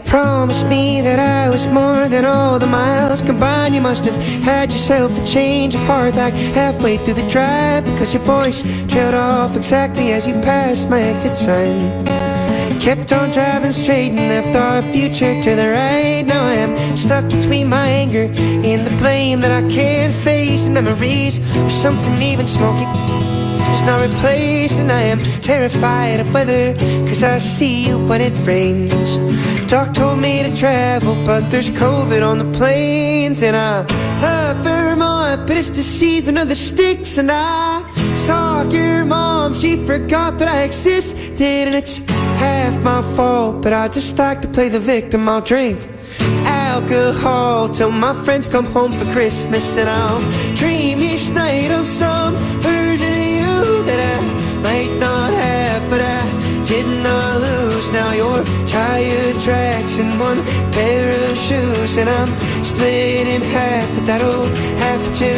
Promised me that I was more than all the miles combined. You must have had yourself a change of heart like halfway through the drive, because your voice trailed off exactly as you passed my exit sign. Kept on driving straight and left our future to the right. Now I am stuck between my anger and the blame that I can't face, and memories or something even smoky is not replaced. And I am terrified of weather, cause I see you when it rains. Doc told me to travel, but there's COVID on the planes. And I love Vermont, but it's the season of the sticks. And I saw your mom, she forgot that I existed. And it's half my fault, but I just like to play the victim. I'll drink alcohol till my friends come home for Christmas. And I'll dream each night of some version of you that I might not have, but I did not lose. Now your tire tracks in one pair of shoes, and I'm split in half, but that'll have to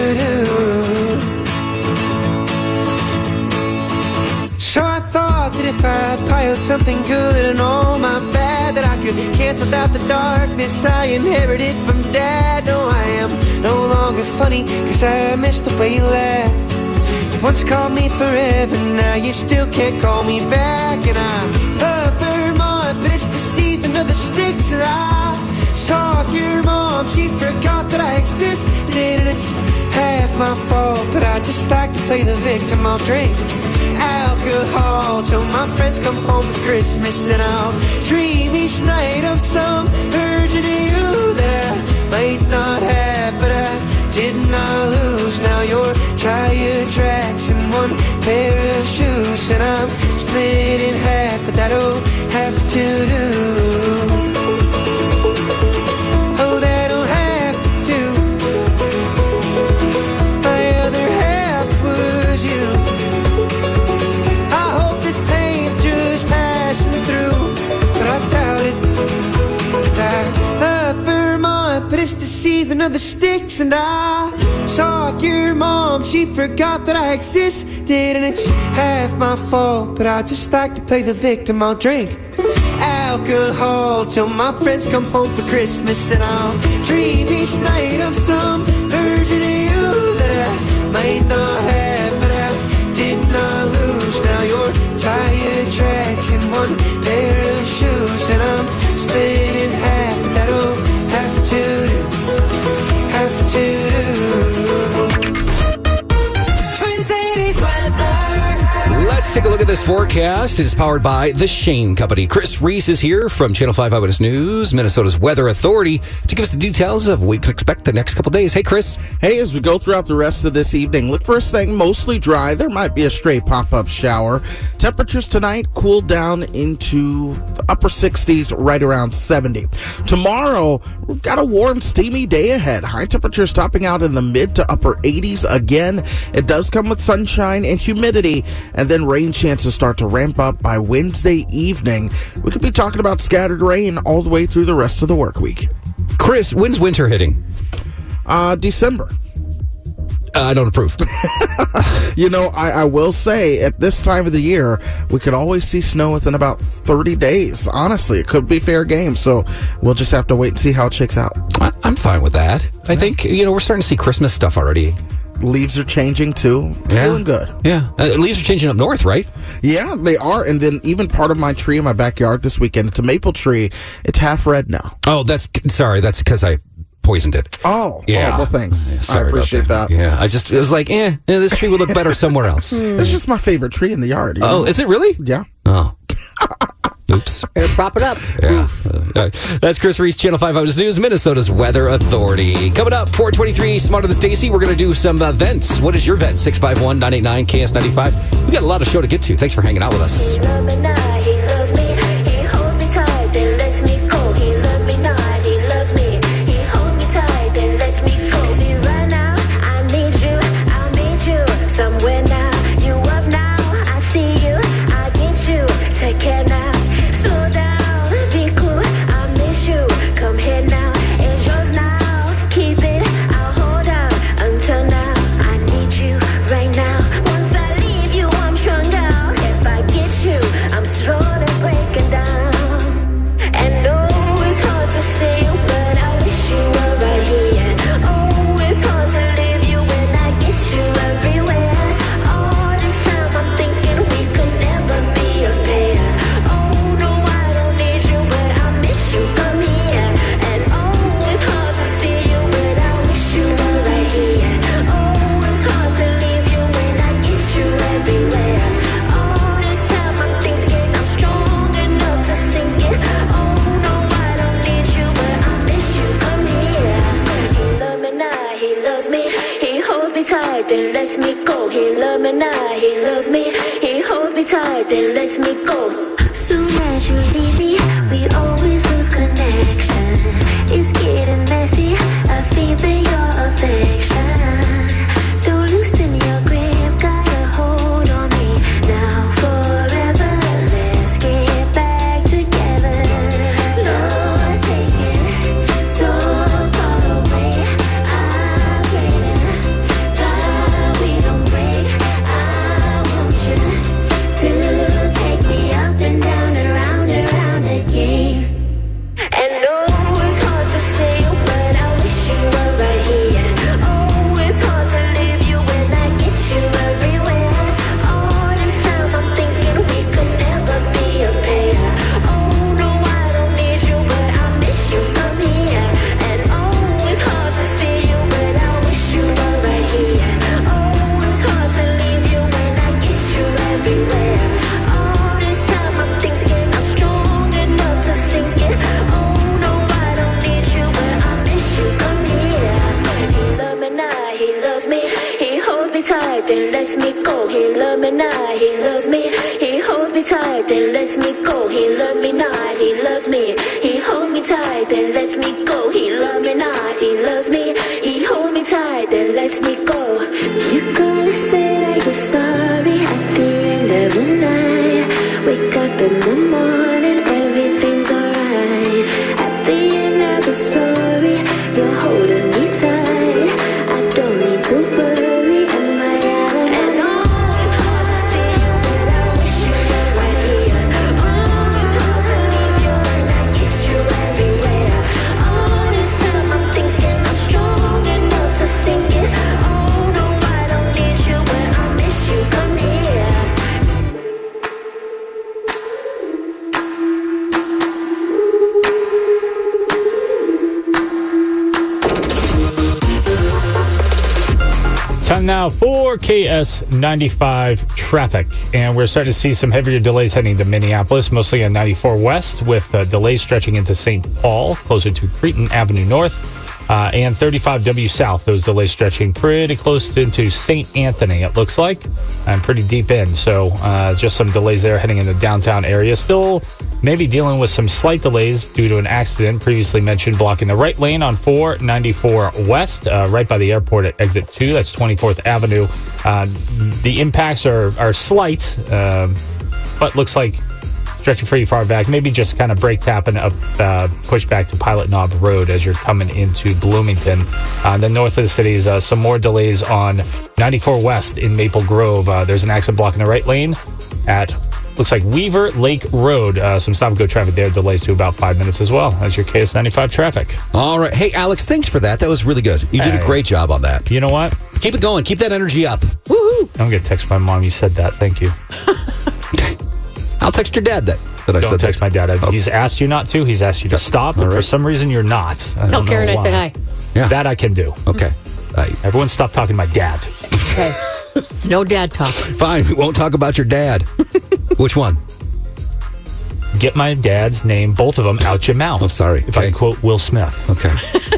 do. So I thought that if I piled something good and all my bad, that I could cancel out the darkness I inherited from Dad. No, I am no longer funny, cause I missed the way you laughed. You once called me forever, now you still can't call me back. And I love Vermont, but it's the season of the sticks. And I saw your mom, she forgot that I existed. And it's half my fault, but I just like to play the victim. I'll drink alcohol till my friends come home for Christmas. And I'll dream each night of some version of you that I might not have, but I did not lose. Now your tire tracks in one pair of shoes, and I'm split in half, but that'll have to do. Oh, that'll have to do. My other half was you. I hope this pain's just passing through, but I doubt it. 'Cause I love Vermont, but it's the season of the sticks. And I saw your mom, she forgot that I existed. And it's half my fault, but I just like to play the victim. I'll drink alcohol till my friends come home for Christmas. And I'll dream each night of some version of you that I might not have, but I did not lose. Now your tire tracks in one pair of shoes, and I'm split in half, but that'll have to do. Have to do. Twin Cities weather. Let's take a look at this forecast. It is powered by The Shane Company. Chris Reese is here from Channel 5 Eyewitness News, Minnesota's Weather Authority, to give us the details of what we can expect the next couple days. Hey, Chris. Hey, as we go throughout the rest of this evening, look for us staying mostly dry. There might be a stray pop-up shower. Temperatures tonight cool down into the upper 60s, right around 70. Tomorrow, we've got a warm, steamy day ahead. High temperatures topping out in the mid to upper 80s again. It does come with sunshine and humidity, and then rain chances start to ramp up by Wednesday evening. We could be talking about scattered rain all the way through the rest of the work week. Chris, when's winter hitting? December. I don't approve. You know, I will say, at this time of the year, we could always see snow within about 30 days. Honestly, it could be fair game, so we'll just have to wait and see how it shakes out. I'm fine with that. I think, we're starting to see Christmas stuff already. Leaves are changing, too. It's feeling good. Yeah. Leaves are changing up north, right? Yeah, they are. And then even part of my tree in my backyard this weekend, it's a maple tree. It's half red now. Oh, that's because I poisoned it. Oh, yeah. Well, thanks. Yeah, I appreciate that. Yeah, it was like, this tree would look better somewhere else. It's just my favorite tree in the yard. You know? Oh, is it really? Yeah. Oh. Oops. Prop it up. Yeah. That's Chris Reese, Channel 5 Eyewitness News, Minnesota's Weather Authority. Coming up, 423, Smarter Than Stacy. We're going to do some vents. What is your vent? 651-989 KS95. We got a lot of show to get to. Thanks for hanging out with us. I'm then lets me go. He loves me now, he loves me. He holds me tight, then lets me go. Soon as you leave me, we always lose connection. It's getting messy, I feel your affection. Don't loosen your grip, got a hold on me. Now forever, let's get back together. Lord, take it so far away. I'm praying, God, we don't break. I want you to take me up and down and around again. And no, it's hard to say, but I wish you were right here. Oh, it's hard to leave you when I get you everywhere. All this time I'm thinking we could never be a pair. Oh, no, I don't need you, but I miss you, come here. And oh, it's hard to see you, but I wish you were right here. Oh, it's hard to leave you when I get you everywhere. All this time I'm thinking I'm strong enough to sink it. Oh, no, I don't need you, but I miss you, come here. He loves me now, he loves me. He holds me tight, then lets me go. He loves me now, he loves me. He holds me tight, then lets me go. He loves me now, he loves me. He holds me tight, then lets me go. He loves me now, he loves me. He holds me tight, then lets me go. You gotta say that you're sorry at the end of the night. Wake up in the morning, everything's alright. At the end of the story, you're holding me tight. I don't need to worry, am I out of and oh, it's hard to see you, but I wish you were right here. Oh, it's hard to leave you when I get you everywhere. All this time I'm thinking I'm strong enough to sink it. Oh, no, I don't need you, but I miss you, come here. Time now for KS95 traffic. And we're starting to see some heavier delays heading to Minneapolis, mostly on 94 West, with delays stretching into St. Paul, closer to Cretin Avenue North, and 35W South. Those delays stretching pretty close into St. Anthony, it looks like, and pretty deep in. So just some delays there heading in the downtown area. Still maybe dealing with some slight delays due to an accident previously mentioned, blocking the right lane on 494 West, right by the airport at exit 2. That's 24th Avenue. The impacts are slight, but looks like stretching pretty far back. Maybe just kind of brake tapping up, push back to Pilot Knob Road as you're coming into Bloomington. Then north of the city is some more delays on 94 West in Maple Grove. There's an accident blocking the right lane at looks like Weaver Lake Road. Some stop-and-go traffic there, delays to about 5 minutes as well. That's your KS95 traffic. All right. Hey, Alex, thanks for that. That was really good. You did a great job on that. You know what? Keep it going. Keep that energy up. Woohoo! I'm going to text my mom. You said that. Thank you. Okay. I'll text your dad that I Don't said text that. my dad. He's asked you not to. He's asked you to stop. But for some reason, you're not. Tell Karen I said hi. Yeah. That I can do. Okay. Everyone stop talking to my dad. Okay. No dad talk. Fine. We won't talk about your dad. Which one? Get my dad's name, both of them, out your mouth. I'm sorry. If I can quote Will Smith. Okay.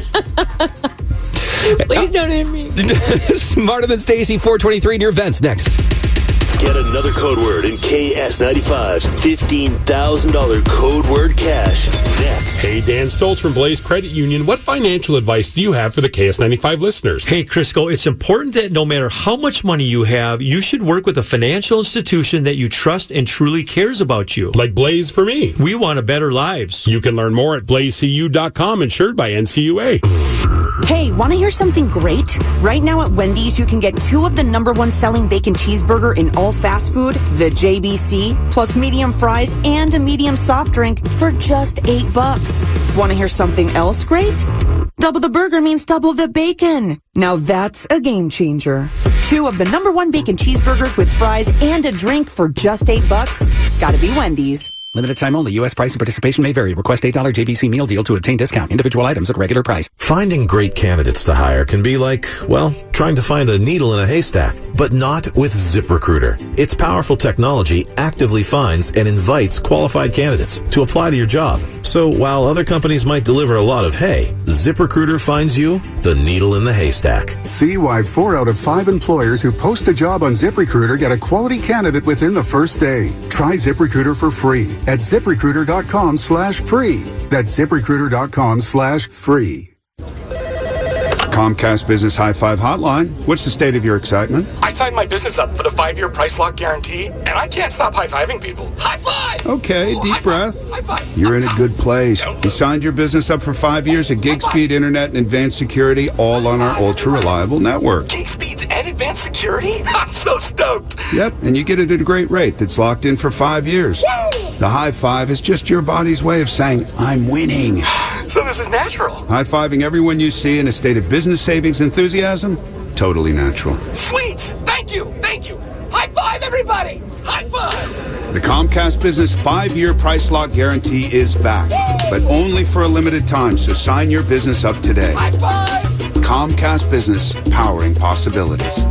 Please don't hit me. Smarter Than Stacy, 423 in your events next. Get another code word in KS95's $15,000 code word cash next. Hey, Dan Stoltz from Blaze Credit Union. What financial advice do you have for the KS95 listeners? Hey, Crisco, it's important that no matter how much money you have, you should work with a financial institution that you trust and truly cares about you. Like Blaze for me. We want a better lives. You can learn more at blazecu.com, insured by NCUA. Hey, want to hear something great? Right now at Wendy's, you can get 2 of the #1 selling bacon cheeseburger in all fast food, the JBC, plus medium fries and a medium soft drink for just $8. Want to hear something else great? Double the burger means double the bacon. Now that's a game changer. 2 of the #1 bacon cheeseburgers with fries and a drink for just $8. Gotta be Wendy's. Limited time only. U.S. price and participation may vary. Request $8 JBC meal deal to obtain discount. Individual items at regular price. Finding great candidates to hire can be like, well, trying to find a needle in a haystack, but not with ZipRecruiter. Its powerful technology actively finds and invites qualified candidates to apply to your job. So while other companies might deliver a lot of hay, ZipRecruiter finds you the needle in the haystack. See why 4 out of 5 employers who post a job on ZipRecruiter get a quality candidate within the first day. Try ZipRecruiter for free at ZipRecruiter.com/free. That's ZipRecruiter.com/free. Comcast Business High Five Hotline. What's the state of your excitement? I signed my business up for the 5-year price lock guarantee, and I can't stop high-fiving people. High five! Okay, deep breath. High five! You're in a good place. You signed your business up for 5 years of gig speed internet and advanced security, all on our ultra-reliable network. Gig speeds and advanced security? I'm so stoked! Yep, and you get it at a great rate that's locked in for 5 years. Woo! The high five is just your body's way of saying, I'm winning. So this is natural. High-fiving everyone you see in a state of business savings enthusiasm? Totally natural. Sweet! Thank you! Thank you! High five, everybody! High five! The Comcast Business 5-year price lock guarantee is back, but only for a limited time, so sign your business up today. High five! Comcast Business, powering possibilities.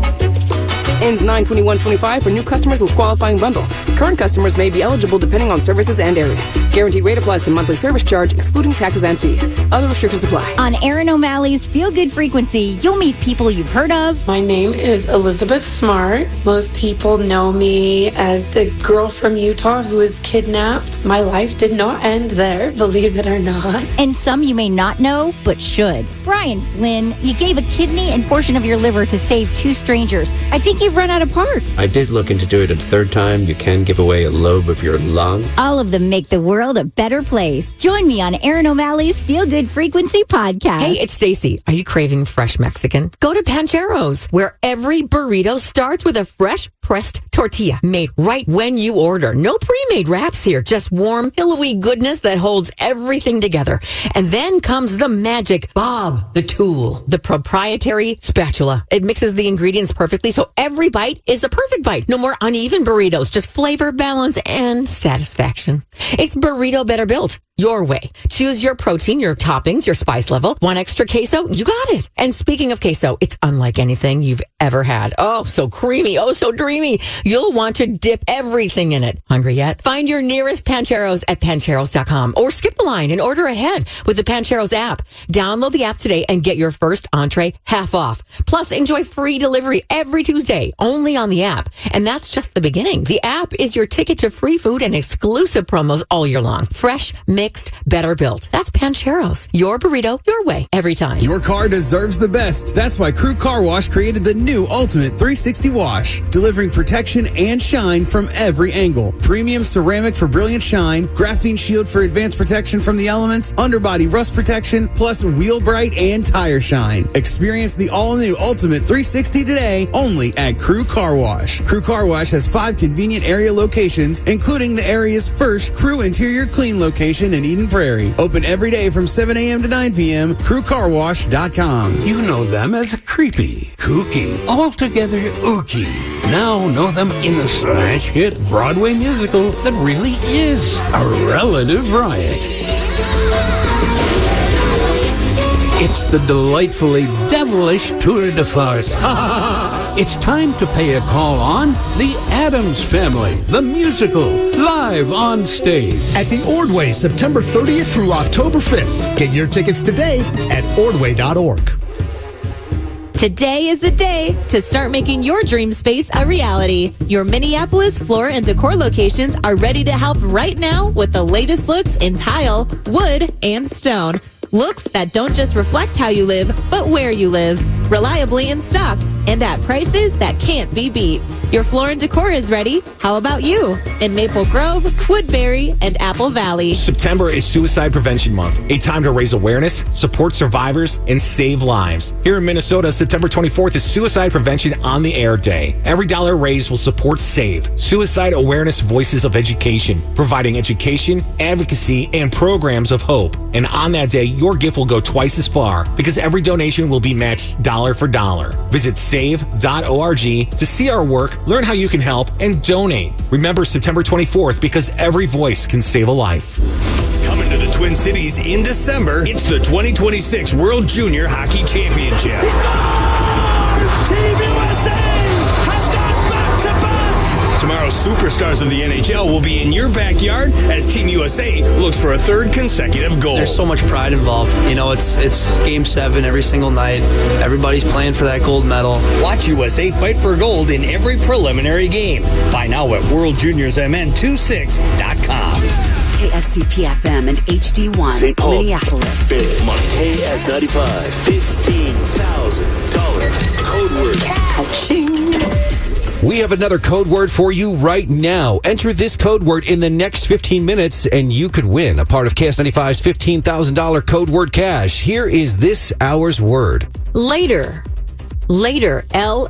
Ends 9/21/25 for new customers with qualifying bundle. Current customers may be eligible depending on services and area. Guaranteed rate applies to monthly service charge, excluding taxes and fees. Other restrictions apply. On Aaron O'Malley's Feel Good Frequency, you'll meet people you've heard of. My name is Elizabeth Smart. Most people know me as the girl from Utah who was kidnapped. My life did not end there, believe it or not. And some you may not know, but should. Brian Flynn, you gave a kidney and portion of your liver to save 2 strangers. I think you've run out of parts. I did look into doing it a 3rd time. You can give away a lobe of your lung. All of them make the world a better place. Join me on Aaron O'Malley's Feel Good Frequency podcast. Hey, it's Stacy. Are you craving fresh Mexican? Go to Pancheros, where every burrito starts with a fresh pressed tortilla made right when you order. No pre-made wraps here, just warm, pillowy goodness that holds everything together. And then comes the magic Bob the Tool, the proprietary spatula. It mixes the ingredients perfectly, so every bite is a perfect bite. No more uneven burritos, just flavor, balance, and satisfaction. It's burrito better built. Your way. Choose your protein, your toppings, your spice level. Want extra queso? You got it. And speaking of queso, it's unlike anything you've ever had. Oh, so creamy. Oh, so dreamy. You'll want to dip everything in it. Hungry yet? Find your nearest Pancheros at Pancheros.com or skip the line and order ahead with the Pancheros app. Download the app today and get your first entree half off. Plus, enjoy free delivery every Tuesday only on the app. And that's just the beginning. The app is your ticket to free food and exclusive promos all year long. Fresh, mixed, better built. That's Pancheros. Your burrito, your way, every time. Your car deserves the best. That's why Crew Car Wash created the new Ultimate 360 Wash, delivering protection and shine from every angle. Premium ceramic for brilliant shine, graphene shield for advanced protection from the elements, underbody rust protection, plus wheel bright and tire shine. Experience the all-new Ultimate 360 today, only at Crew Car Wash. Crew Car Wash has 5 convenient area locations, including the area's first Crew Interior Clean location in Eden Prairie. Open every day from 7 a.m. to 9 p.m. CrewCarWash.com. You know them as creepy, kooky, altogether ooky. Now know them in the smash hit Broadway musical that really is a relative riot. It's the delightfully devilish tour de farce. It's time to pay a call on The Addams Family, the musical, live on stage. At the Ordway, September 30th through October 5th. Get your tickets today at ordway.org. Today is the day to start making your dream space a reality. Your Minneapolis floor and decor locations are ready to help right now with the latest looks in tile, wood, and stone. Looks that don't just reflect how you live, but where you live. Reliably in stock and at prices that can't be beat. Your floor and decor is ready. How about you? In Maple Grove, Woodbury, and Apple Valley. September is Suicide Prevention Month, a time to raise awareness, support survivors, and save lives. Here in Minnesota, September 24th is Suicide Prevention on the Air Day. Every dollar raised will support SAVE, Suicide Awareness Voices of Education, providing education, advocacy, and programs of hope. And on that day, your gift will go twice as far because every donation will be matched dollar for dollar. Visit save.org to see our work, learn how you can help, and donate. Remember September 24th because every voice can save a life. Coming to the Twin Cities in December, it's the 2026 World Junior Hockey Championship. Team USA has gone back-to-back! Tomorrow's superstars of the NHL will be in your backyard as Team USA looks for a third consecutive goal. There's so much pride involved. You know, it's Game 7 every single night. Everybody's playing for that gold medal. Watch USA fight for gold in every preliminary game. Buy now at WorldJuniorsMN26.com. KSTP-FM and HD1, St. Paul, Minneapolis. Big on KS95, $15,000 code word. We have another code word for you right now. Enter this code word in the next 15 minutes, and you could win a part of KS95's $15,000 code word cash. Here is this hour's word. Later. Later.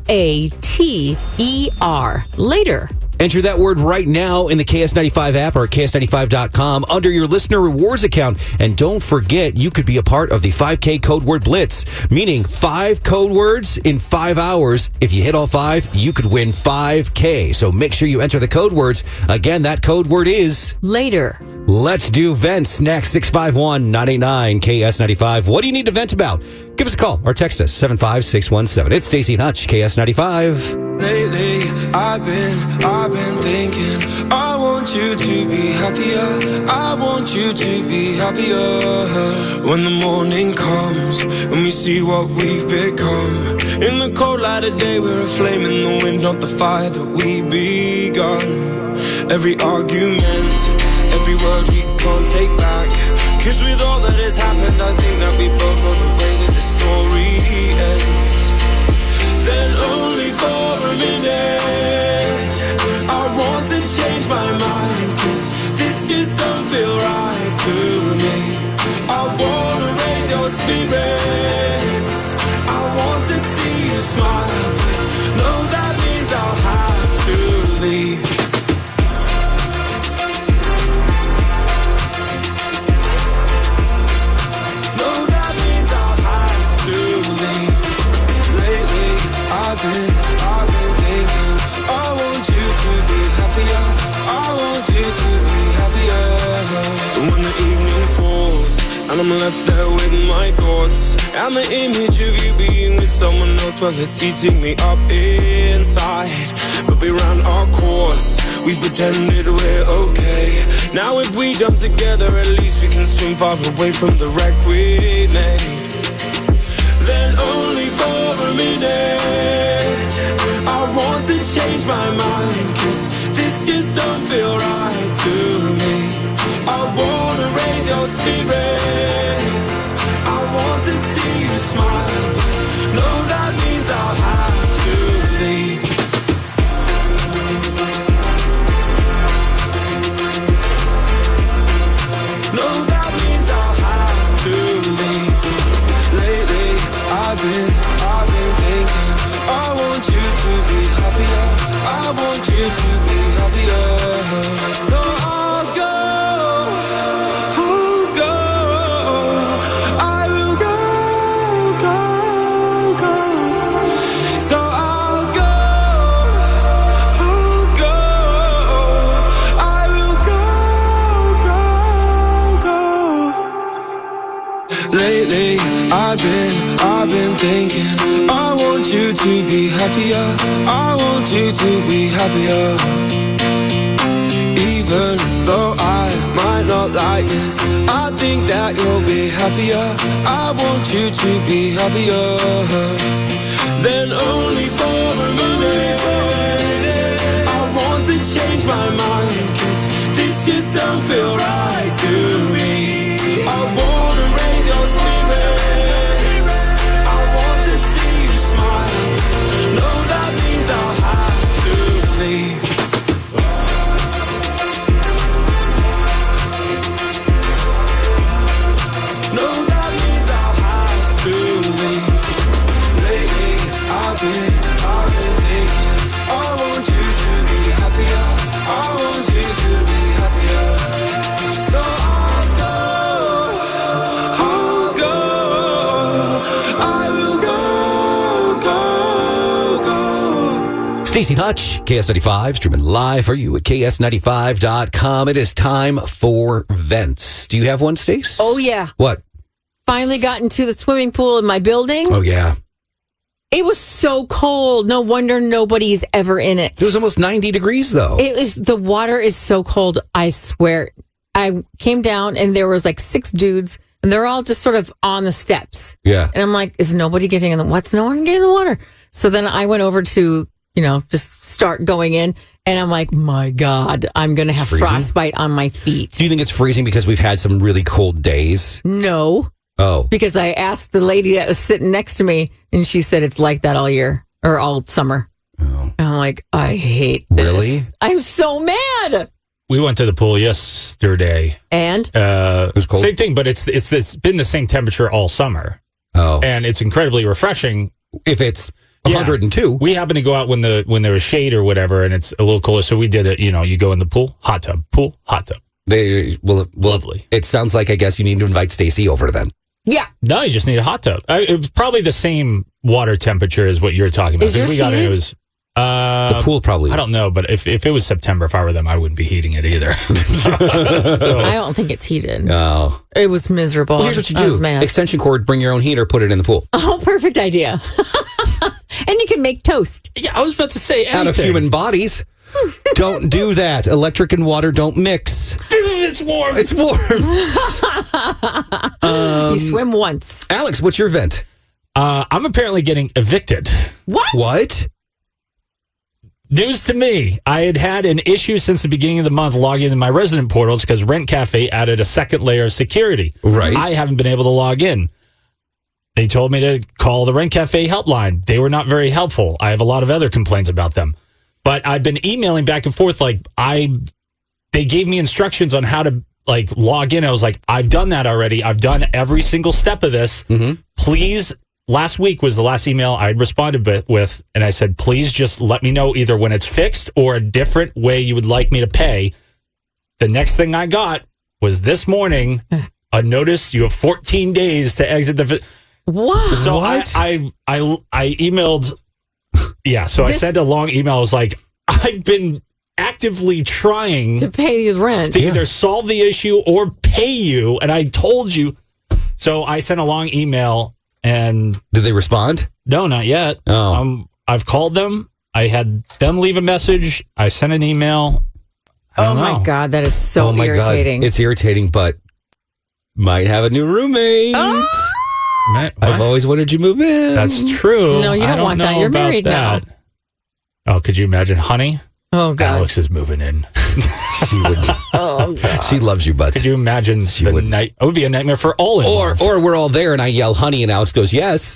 L-A-T-E-R. Later. Enter that word right now in the KS95 app or at KS95.com under your listener rewards account. And don't forget, you could be a part of the 5K code word blitz, meaning 5 code words in 5 hours. If you hit all 5, you could win 5K. So make sure you enter the code words. Again, that code word is later. Let's do vents next. 651-989 KS95. What do you need to vent about? Give us a call or text us 75617. It's Stacey and Hutch, KS95. Lately, I've been thinking, I want you to be happier. I want you to be happier. When the morning comes and we see what we've become. In the cold light of day, we're a flame in the wind, not the fire that we begun. Every argument, every word we can't take back. Cause with all that has happened, I think that we both know the way that the story ends. Then only for a minute I want to change my mind, cause this just don't feel right to me. I wanna raise your spirits, I want to see you smile, but no, that means I'll have to leave. No, that means I'll have to leave. Lately I've been thinking, I want you to be happier. I want you to be happier. And when the evening falls and I'm left there with my thoughts and the image of you being with someone else, well, it's eating me up inside. But we ran our course, we pretended we're okay. Now if we jump together, at least we can swim far away from the wreck we made. Then only for a minute I want to change my mind, cause this just don't feel right to me. I wanna raise your spirits, I want to see you smile. No, that means I'll have to leave. No, that means I'll have to leave. Lately I've been thinking, I want you to be happier. I want you to be happier. So I'll go. I will go. So I'll go. I will go. Lately I've been thinking, I want you to be happier. I want you to be happier. Even though I might not like this, I think that you'll be happier. I want you to be happier. Then only for a minute I want to change my mind, cause this just don't feel right to me. I wanna raise your spirits, I want to see you smile. No, that means I'll have to leave. No, that means I'll have to leave. Lately I've been thinking, I want you to be happier. I want you to be happier. So I'll go. Stacey Hutch, KS95, streaming live for you at KS95.com. It is time for vents. Do you have one, Stace? Oh, yeah. What? Finally got into the swimming pool in my building. Oh, yeah. It was so cold. No wonder nobody's ever in it. It was almost 90 degrees, though. The water is so cold, I swear. I came down and there was like 6 dudes and they're all just sort of on the steps. Yeah. And I'm like, is nobody getting in the what's no one getting in the water? So then I went over to, just start going in and I'm like, my God, I'm going to have frostbite on my feet. Do you think it's freezing because we've had some really cold days? No. Oh. Because I asked the lady that was sitting next to me and she said it's like that all year or all summer. Oh. And I'm like, I hate this. Really? I'm so mad. We went to the pool yesterday. And? It was cold? Same thing, but it's been the same temperature all summer. Oh. And it's incredibly refreshing. If it's 102. We happened to go out when there was shade or whatever, and it's a little cooler. So we did it, you go in the pool, hot tub, Lovely. It sounds like, I guess, you need to invite Stacey over then. Yeah. No, you just need a hot tub. It was probably the same water temperaure as what you're talking about. Is yours we got heated? It was the pool probably. I don't know, but if it was September, if I were them, I wouldn't be heating it either. I don't think it's heated. No. It was miserable. Well, here's what you I was do. mad. Extension cord, bring your own heater, put it in the pool. Oh, perfect idea. And you can make toast. Yeah, I was about to say anything. Out of human bodies. Don't do that. Electric and water don't mix. It's warm. It's warm. You swim once. Alex, what's your vent? I'm apparently getting evicted. What? News to me. I had an issue since the beginning of the month logging into my resident portals because Rent Cafe added a second layer of security. Right. I haven't been able to log in. They told me to call the Rent Cafe helpline. They were not very helpful. I have a lot of other complaints about them. But I've been emailing back and forth. They gave me instructions on how to log in. I was like, I've done that already. I've done every single step of this. Mm-hmm. Please. Last week was the last email I responded with, and I said, please just let me know either when it's fixed or a different way you would like me to pay. The next thing I got was this morning, a notice you have 14 days to exit the... What? So I emailed... Yeah, so I sent a long email. I was like, I've been actively trying... to pay the rent. To either solve the issue or pay you, and I told you... So I sent a long email... And did they respond? No, not yet. Oh. I've called them. I had them leave a message. I sent an email. I don't know. My God, that is so irritating. God. It's irritating, but might have a new roommate. I've always wanted you to move in. That's true. No, you don't want that. You're married now. Oh, could you imagine, honey? Oh, God. Alex is moving in. She would. Oh, God. She loves you, bud. Could you imagine night? It would be a nightmare for all involved. Or we're all there and I yell honey and Alex goes, yes.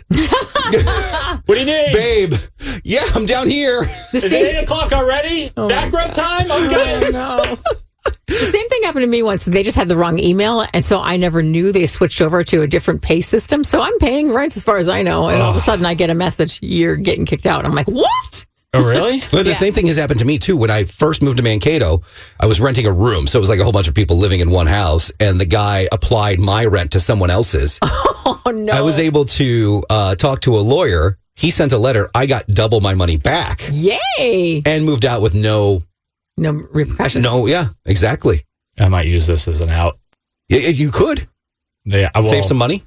What do you need? Babe. Yeah, I'm down here. Is it 8 o'clock already? Back rub time? Okay. Oh, no. The same thing happened to me once. They just had the wrong email, and so I never knew they switched over to a different pay system. So I'm paying rent as far as I know, and all of a sudden I get a message, you're getting kicked out. I'm like, what? Oh, really? Well, the same thing has happened to me, too. When I first moved to Mankato, I was renting a room. So it was like a whole bunch of people living in one house. And the guy applied my rent to someone else's. Oh, no. I was able to talk to a lawyer. He sent a letter. I got double my money back. Yay. And moved out with no repercussions. No, yeah, exactly. I might use this as an out. You could. Yeah, save some money.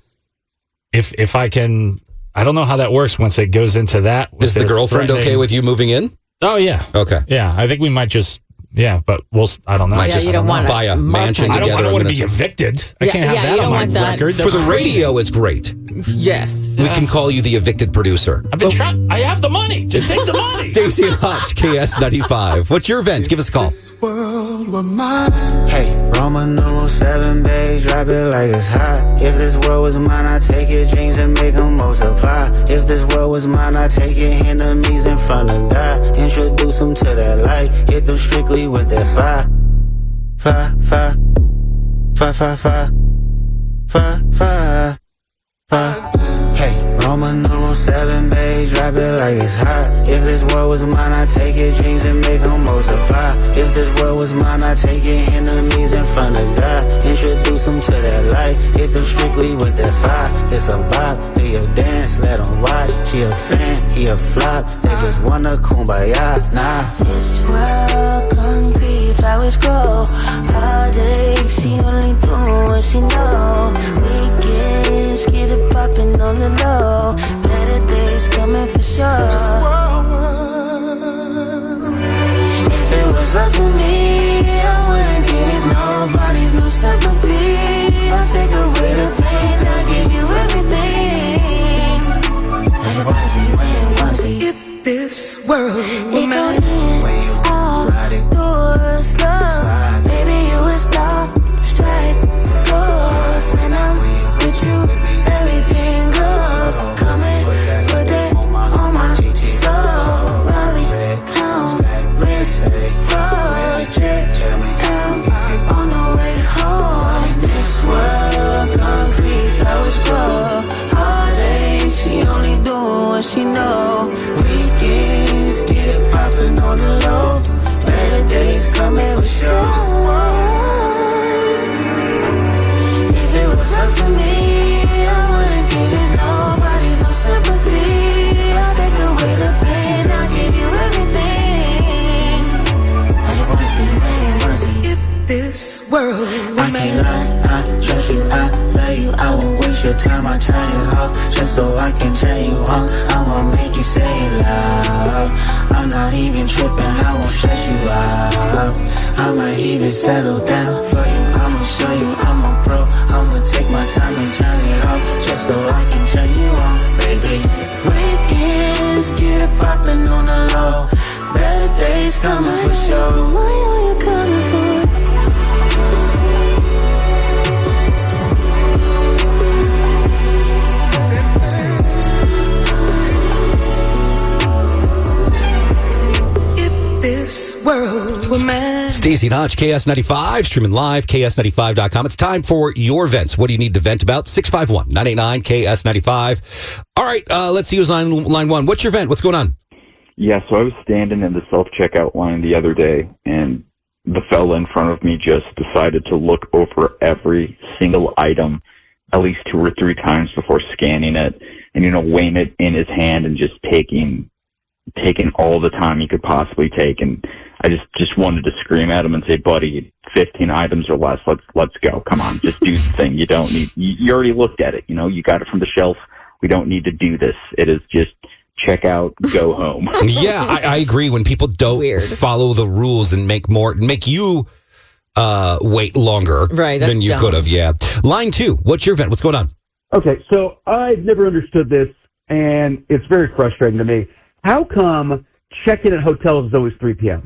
If I can... I don't know how that works once it goes into that. Is the girlfriend okay with you moving in? Oh, yeah. Okay. Yeah, I think we might just, but I don't know. You don't want to buy a mansion together. I don't want to be evicted. I can't have that on my record. For the radio, it's great. Yes. We can call you the evicted producer. I've been trying. I have the money. Just take the money. Stacey and Hutch, KS95. What's your event? Give us a call. Hey, Roman numeral 7, babe, drop it like it's hot. If this world was mine, I'd take your dreams and make them multiply. If this world was mine, I'd take your enemies in front of God. Introduce them to that light, hit them strictly with that fire. Fire. Hey, Roman numeral 7, babe, drop it like it's hot. If this world was mine, I'd take your dreams and make them multiply. If this world was mine, I'd take your enemies in front of God. Introduce them to that light, hit them strictly with that fire. It's a vibe, do your dance, let them watch. She a fan, he a flop, they just wanna kumbaya, nah. This world concrete, flowers grow. Heartache, she only do what she know. Weekends, get it poppin' on the low. Better days coming for sure. If it was up to me, I wouldn't give nobody's no sympathy. I'll take away the pain, I'll give you everything. I just wanna see when, wanna see if this world will matter. When you ride it, doors slow. Baby, you a star, strike goes. And I'm with you, everything goes. Come and put that on my soul. Bobby, clown, wrist, froze, drip down on the way home. This world, concrete, flowers grow. Heartache, she only doing what she know. Weekends, get it poppin' on the low. Better days coming for sure. If it was up to me, I wouldn't give it nobody no sympathy. I'll take away the pain, I'll give you everything. I just wanna see you, wanna see if this world will I can't lie, I trust you, I love you. I won't waste your time, I turn it off just so I can turn you on. I'ma make you say it loud. I'm not even tripping, I won't stress you out. I might even settle down for you. I'ma show you I'm a pro. I'ma take my time and turn it off just so I can turn you on, baby. Weekends, get it poppin' on the low. Better days coming for sure. Why are you coming for? Stacey Notch, KS95, streaming live, KS95.com. It's time for your vents. What do you need to vent about? 651-989-KS95. All right, let's see who's on line one. What's your vent? What's going on? Yeah, so I was standing in the self-checkout line the other day, and the fella in front of me just decided to look over every single item at least 2 or 3 times before scanning it and, weighing it in his hand and just taking all the time he could possibly take. And I just wanted to scream at him and say, buddy, 15 items or less. Let's go. Come on. Just do the thing. You don't need, you already looked at it. You got it from the shelf. We don't need to do this. It is just check out, go home. Yeah, I agree. When people don't follow the rules and make you wait longer than you could have. Yeah. Line 2. What's your vent? What's going on? Okay. So I've never understood this and it's very frustrating to me. How come check-in at hotels is always 3 p.m.?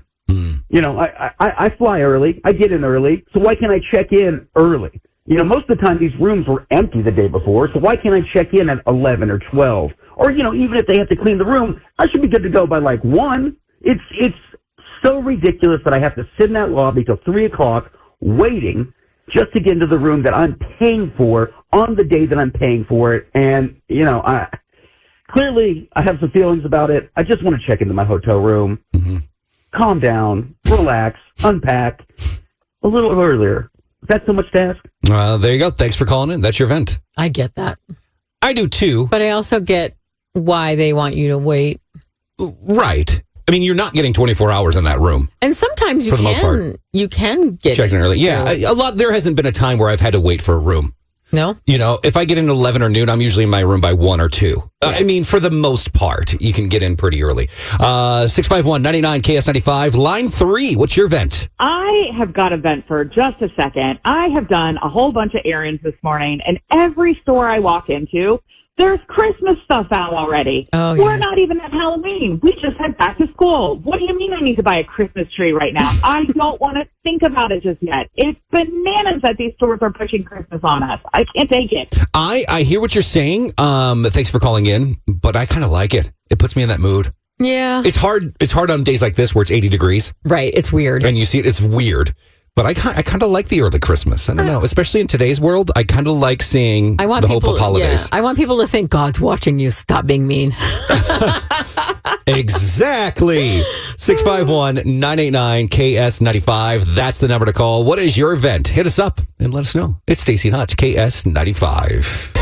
I fly early. I get in early. So why can't I check in early? Most of the time these rooms were empty the day before. So why can't I check in at 11 or 12? Or, even if they have to clean the room, I should be good to go by 1. It's so ridiculous that I have to sit in that lobby till 3 o'clock waiting just to get into the room that I'm paying for on the day that I'm paying for it. And, clearly, I have some feelings about it. I just want to check into my hotel room, calm down, relax, unpack a little earlier. Is that so much to ask? There you go. Thanks for calling in. That's your vent. I get that. I do too. But I also get why they want you to wait. Right. I mean, you're not getting 24 hours in that room. And sometimes you can get checking early. Yeah, a lot. There hasn't been a time where I've had to wait for a room. No? If I get in 11 or noon, I'm usually in my room by 1 or 2. I mean, for the most part, you can get in pretty early. 651-99-KS95. Line 3, what's your vent? I have got a vent for just a second. I have done a whole bunch of errands this morning, and every store I walk into, there's Christmas stuff out already. Oh, We're not even at Halloween. We just head back to school. What do you mean I need to buy a Christmas tree right now? I don't want to think about it just yet. It's bananas that these stores are pushing Christmas on us. I can't take it. I hear what you're saying. Thanks for calling in, but I kind of like it. It puts me in that mood. Yeah. It's hard on days like this where it's 80 degrees. Right. It's weird. And you see it. It's weird. But I kind of like the early Christmas. I don't know. Especially in today's world, I kind of like seeing the hope of holidays. Yeah, I want people to think God's watching you. Stop being mean. Exactly. 651-989-KS95. That's the number to call. What is your event? Hit us up and let us know. It's Stacey and Hutch, KS95.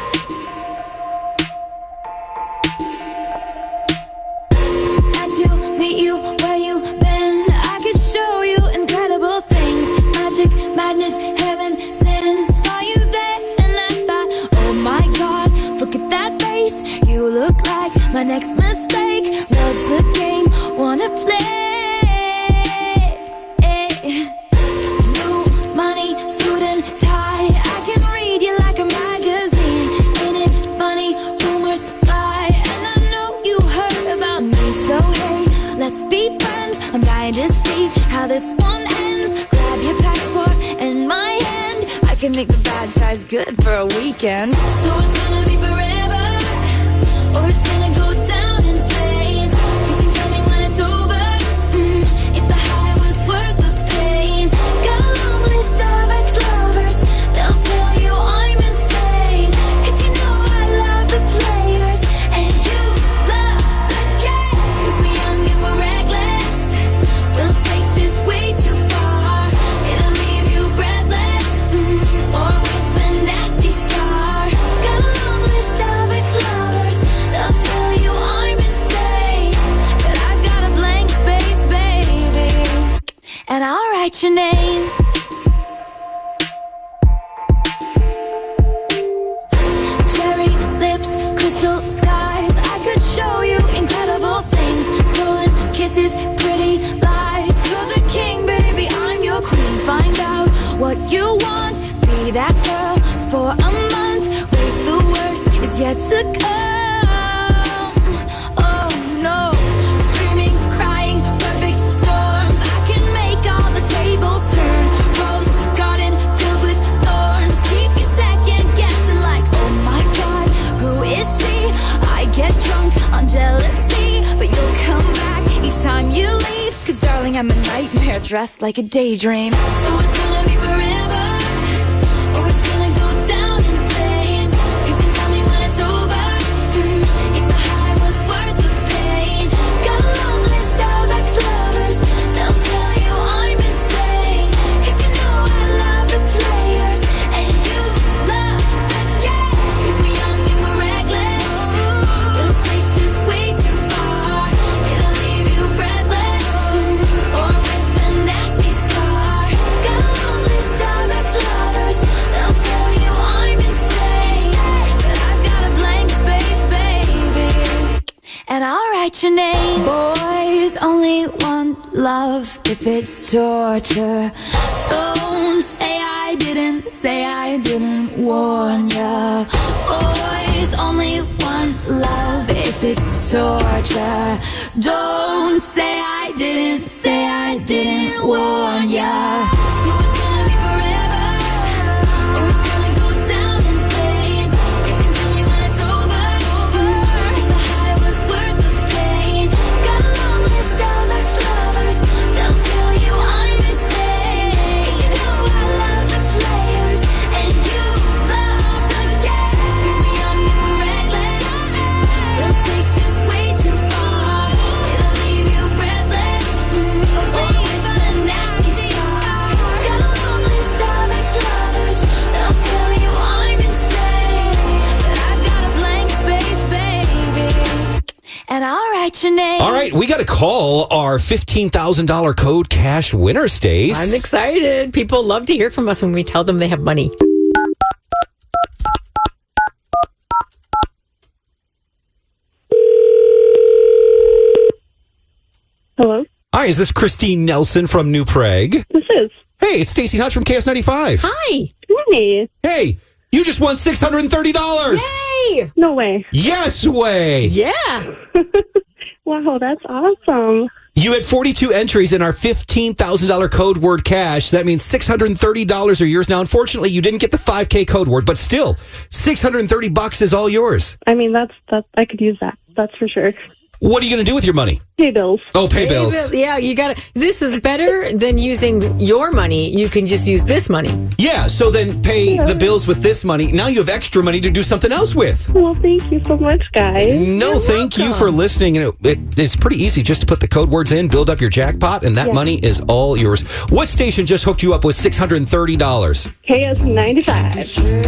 Nice to meet you where you been. I could show you incredible things. Magic, madness, heaven, sin. Saw you there and I thought, oh my God, look at that face. You look like my next mistake. Love's a game, wanna play. New money, suit and tie. I can read you like a magazine. Ain't it funny? Rumors fly, and I know you heard about me. So hey, let's be friends. I'm dying to see how this one ends. Grab your passport and my hand. I can make the bad guys good for a weekend. So it's gonna be forever, or it's gonna go down in flames. You can tell me when it's over, if the high was worth the pain. Got a long list of ex-lovers, they'll tell you I'm insane. 'Cause you know I love the players, and you love the game. 'Cause we're young and we're reckless, we'll take this way too far. It'll leave you breathless, or with a nasty scar. Got a long list of ex-lovers, they'll tell you I'm insane. But I got a blank space, baby, and I'll write your name. Cherry lips, crystal skies. I could show you incredible things. Stolen kisses, pretty lies. You're the king, baby, I'm your queen. Find out what you want, be that girl for a month. Wait, the worst is yet to come. Oh no, screaming, crying, perfect storms. I can make all the tables turn. Rose garden filled with thorns. Keep you second guessing like, oh my God, who is she? I get drunk on jealousy, but you'll come back each time you leave. 'Cause darling, I'm a nightmare dressed like a daydream. So it's gonna be forever, or it's gonna go down in flames. You can tell me when it's over, if the high was worth the pain. Got a long list of ex-lovers, they'll tell you I'm insane. 'Cause you know I love the players, and you love the game. 'Cause we're young and we're reckless, we'll take this way too far. It'll leave you breathless, or with a nasty scar. Got a long list of ex-lovers, they'll tell you I'm insane. But I've got a blank space, baby, and I'll write your name. Boys only want love if it's torture. Don't say I didn't warn ya. Boys only want love if it's torture. Don't say I didn't warn ya. So it's gonna be forever, or it's gonna go down in flames. You can tell me when it's over, if the high was worth the pain. Got a long list of ex-lovers, they'll tell you I'm insane. 'Cause you know I love the players, and you love the game. 'Cause we're young and we're reckless, we'll take this way too far. It'll leave you breathless, or with a nasty scar. Got a long list of ex-lovers, they'll tell you I'm insane. But I've got a blank space, baby, and I'll write your name. All right, we got to call our $15,000 code cash winner, Stace. I'm excited. People love to hear from us when we tell them they have money. Hello? Hi, is this Christine Nelson from New Prague? This is. Hey, it's Stacey Hutch from KS95. Hi. Hey. Hey, you just won $630. Yay! No way. Yes way. Yeah. Wow, that's awesome. You had 42 entries in our $15,000 code word cash. That means $630 are yours. Now, unfortunately, you didn't get the 5K code word, but still, $630 is all yours. I mean, that's I could use that. That's for sure. What are you going to do with your money? Pay bills. Oh, pay bills. Yeah, you got to. This is better than using your money. You can just use this money. Yeah, so then pay the bills with this money. Now you have extra money to do something else with. Well, thank you so much, guys. No, thank you for listening. And it's pretty easy just to put the code words in, build up your jackpot, and that money is all yours. What station just hooked you up with $630? KS95.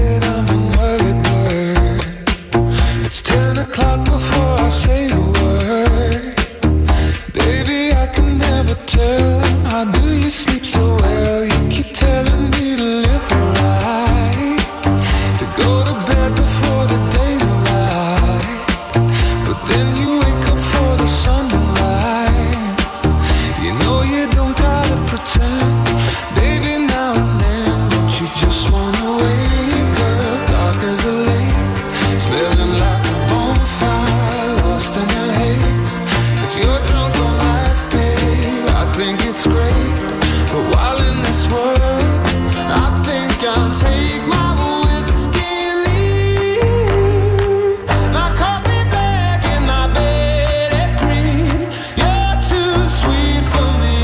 It's 10 o'clock before I say a word. Baby, I can never tell. How do you sleep so well? You keep telling me to live right, to go to bed before the daylight, but then you wake up for the sun to rise. You know you don't gotta pretend. Baby, now and then, don't you just wanna wake up dark as a lake, smelling like a bonfire, lost in a haze. If you're drunk on life, babe, I think it's great. But while in this world, I think I'll take my whiskey and leave. My coffee black and my bed at 3. You're too sweet for me.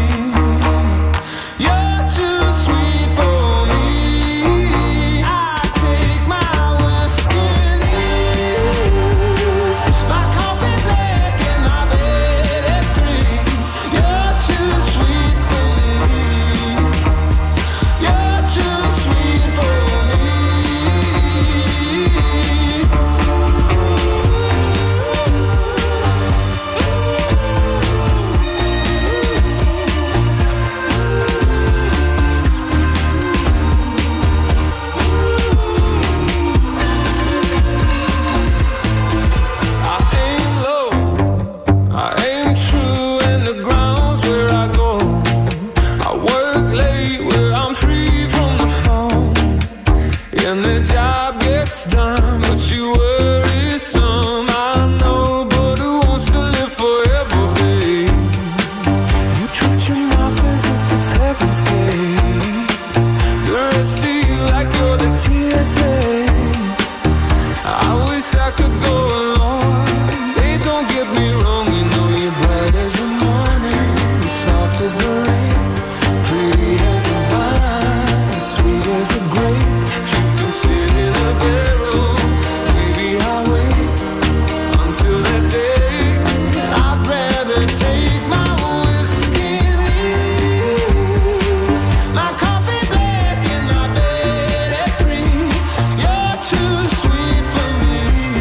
You're too sweet for me. I take my whiskey and leave. My coffee black and my bed at 3. You're too sweet for me. You're too sweet for me. I aim low, I aim true, and the ground's where I go. I work late where I'm free from the phone, and the job gets done, but you worry some. I know, but who wants to live forever, babe? You treat your mouth as if it's heaven's gate. The rest of you like you're the TSA. I wish I could go along. They don't get me wrong, you know you're bright as the morning, soft as the rain, pretty as a vine, sweet as a grape. If you can sit in a barrel, maybe I'll wait until that day. I'd rather take my whiskey and leave. My coffee black and my bed at 3. You're too sweet for me.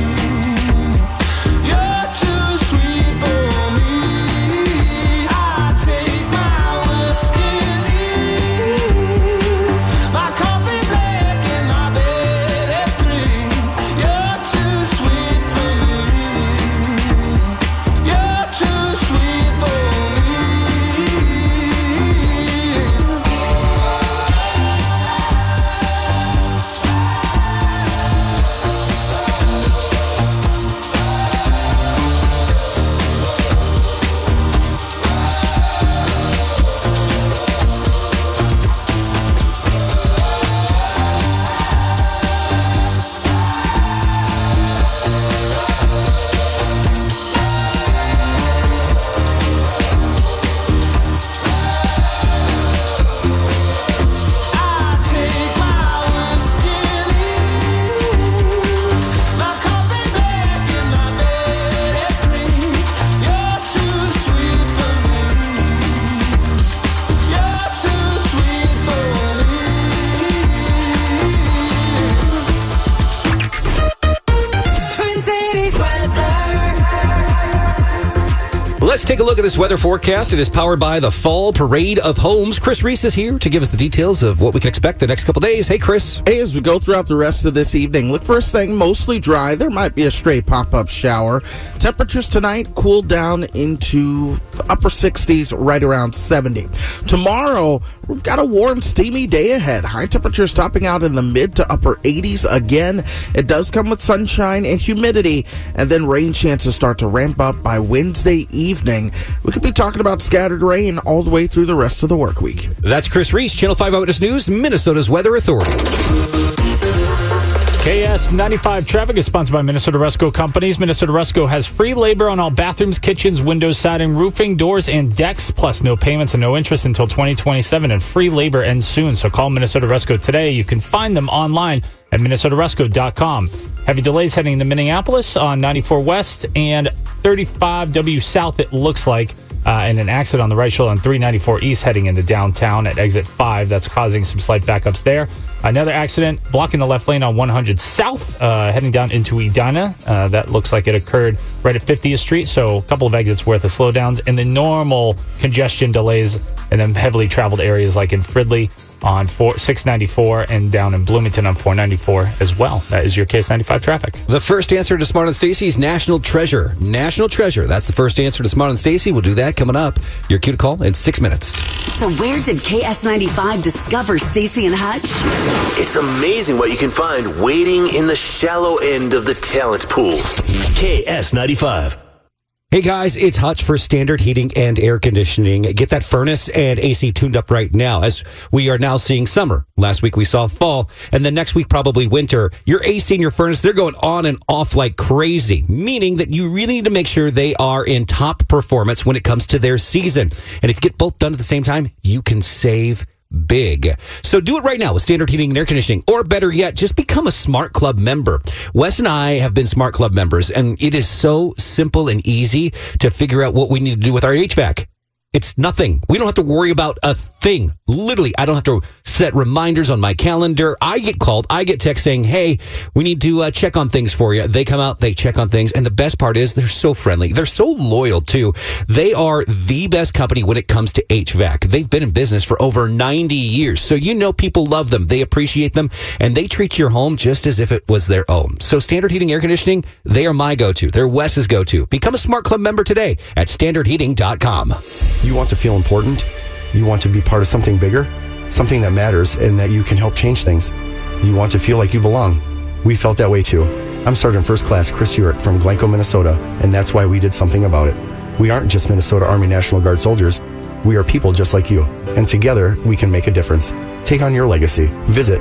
You're too sweet for me. I take my whiskey and leave. My coffee black and my bed at 3. You're too sweet for me. You're too sweet for me. Let's take a look at this weather forecast. It is powered by the Fall Parade of Homes. Chris Reese is here to give us the details of what we can expect the next couple days. Hey, Chris. Hey, as we go throughout the rest of this evening, look for us staying mostly dry. There might be a stray pop-up shower. Temperatures tonight cool down into the upper 60s, right around 70. Tomorrow, we've got a warm, steamy day ahead. High temperatures topping out in the mid to upper 80s again. It does come with sunshine and humidity, and then rain chances start to ramp up by Wednesday evening. We could be talking about scattered rain all the way through the rest of the work week. That's Chris Reese, Channel 5 Eyewitness News, Minnesota's Weather Authority. KS95 traffic is sponsored by Minnesota Resco Companies. Minnesota Resco has free labor on all bathrooms, kitchens, windows, siding, roofing, doors, and decks, plus no payments and no interest until 2027, and free labor ends soon. So call Minnesota Resco today. You can find them online at minnesotaresco.com. Heavy delays heading into Minneapolis on 94 West and 35W South, it looks like, and an accident on the right shoulder on 394 East heading into downtown at exit 5. That's causing some slight backups there. Another accident blocking the left lane on 100 South, heading down into Edina. That looks like it occurred right at 50th Street, so a couple of exits worth of slowdowns. And the normal congestion delays in them heavily traveled areas like in Fridley on 694 and down in Bloomington on 494 as well. That is your KS95 traffic. The first answer to Smart and Stacy's National Treasure. National Treasure. That's the first answer to Smart and Stacy. We'll do that coming up. Your cue to call in 6 minutes. So where did KS95 discover Stacy and Hutch? It's amazing what you can find waiting in the shallow end of the talent pool. KS95. Hey guys, it's Hutch for Standard Heating and Air Conditioning. Get that furnace and AC tuned up right now, as we are now seeing summer. Last week we saw fall, and then next week probably winter. Your AC and your furnace, they're going on and off like crazy, meaning that you really need to make sure they are in top performance when it comes to their season. And if you get both done at the same time, you can save big. So do it right now with Standard Heating and Air Conditioning, or better yet, just become a Smart Club member. Wes and I have been Smart Club members, and it is so simple and easy to figure out what we need to do with our HVAC. It's nothing. We don't have to worry about a thing. Literally, I don't have to set reminders on my calendar. I get called. I get text saying, hey, we need to check on things for you. They come out, they check on things. And the best part is they're so friendly. They're so loyal, too. They are the best company when it comes to HVAC. They've been in business for over 90 years. So you know people love them. They appreciate them. And they treat your home just as if it was their own. So Standard Heating Air Conditioning, they are my go-to. They're Wes's go-to. Become a Smart Club member today at standardheating.com. You want to feel important. You want to be part of something bigger, something that matters and that you can help change things. You want to feel like you belong. We felt that way too. I'm Sergeant First Class Chris Urick from Glencoe, Minnesota, and that's why we did something about it. We aren't just Minnesota Army National Guard soldiers. We are people just like you, and together we can make a difference. Take on your legacy. Visit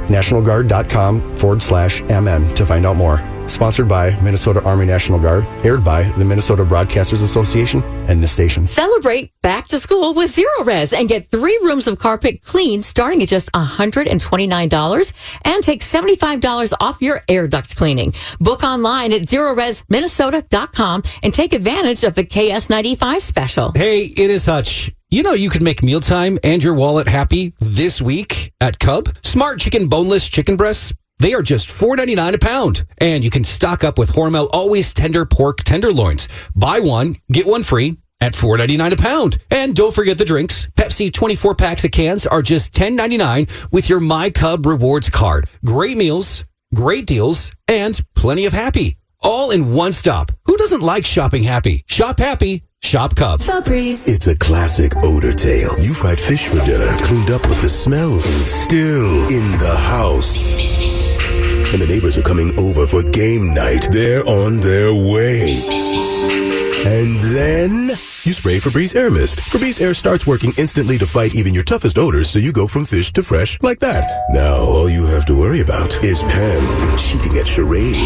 nationalguard.com/MN to find out more. Sponsored by Minnesota Army National Guard, aired by the Minnesota Broadcasters Association and this station. Celebrate back to school with Zero Res and get 3 rooms of carpet clean starting at just $129 and take $75 off your air duct cleaning. Book online at ZeroResMinnesota.com and take advantage of the KS95 special. Hey, it is Hutch. You know you can make mealtime and your wallet happy this week at Cub. Smart Chicken boneless chicken breasts. They are just $4.99 a pound. And you can stock up with Hormel Always Tender Pork Tenderloins. Buy one, get one free at $4.99 a pound. And don't forget the drinks. Pepsi 24 packs of cans are just $10.99 with your My Cub Rewards card. Great meals, great deals, and plenty of happy. All in one stop. Who doesn't like shopping happy? Shop happy. Shop Cub. It's a classic odor tale. You fried fish for dinner, cleaned up, but the smell is still in the house. And the neighbors are coming over for game night. They're on their way. And then you spray Febreze Air Mist. Febreze Air starts working instantly to fight even your toughest odors, so you go from fish to fresh like that. Now all you have to worry about is Pam cheating at charades.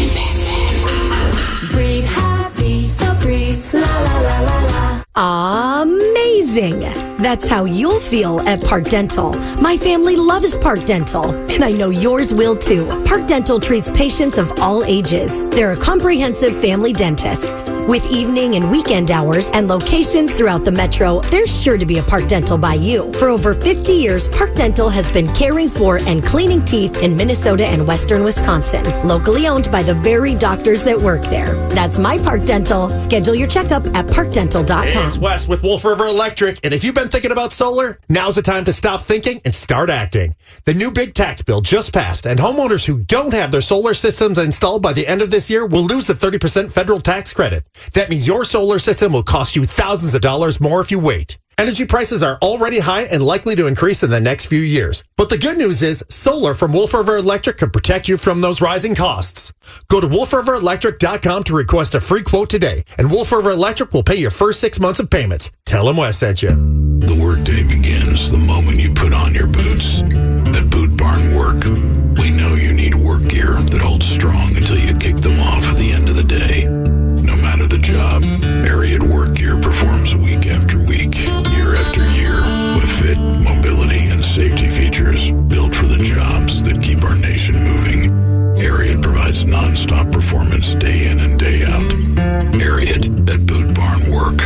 Breathe happy, Febreze, la la la la la. Amazing! That's how you'll feel at Park Dental. My family loves Park Dental, and I know yours will too. Park Dental treats patients of all ages. They're a comprehensive family dentist. With evening and weekend hours and locations throughout the metro, there's sure to be a Park Dental by you. For over 50 years, Park Dental has been caring for and cleaning teeth in Minnesota and western Wisconsin. Locally owned by the very doctors that work there. That's My Park Dental. Schedule your checkup at parkdental.com. It's Wes with Wolf River Electric, and if you've been thinking about solar, now's the time to stop thinking and start acting. The new big tax bill just passed, and homeowners who don't have their solar systems installed by the end of this year will lose the 30% federal tax credit. That means your solar system will cost you thousands of dollars more if you wait. Energy prices are already high and likely to increase in the next few years. But the good news is solar from Wolf River Electric can protect you from those rising costs. Go to wolfriverelectric.com to request a free quote today, and Wolf River Electric will pay your first 6 months of payments. Tell them Wes sent you. The workday begins the moment you put on your boots. At Boot Barn Work, We know you need work gear that holds strong until you kick them off at the end of the day. No matter the job, Ariat Work Gear performs week after week, year after year, with fit, mobility, and safety features built for the jobs that keep our nation moving. Ariat provides non-stop performance day in and day out. Ariat at Boot Barn Work.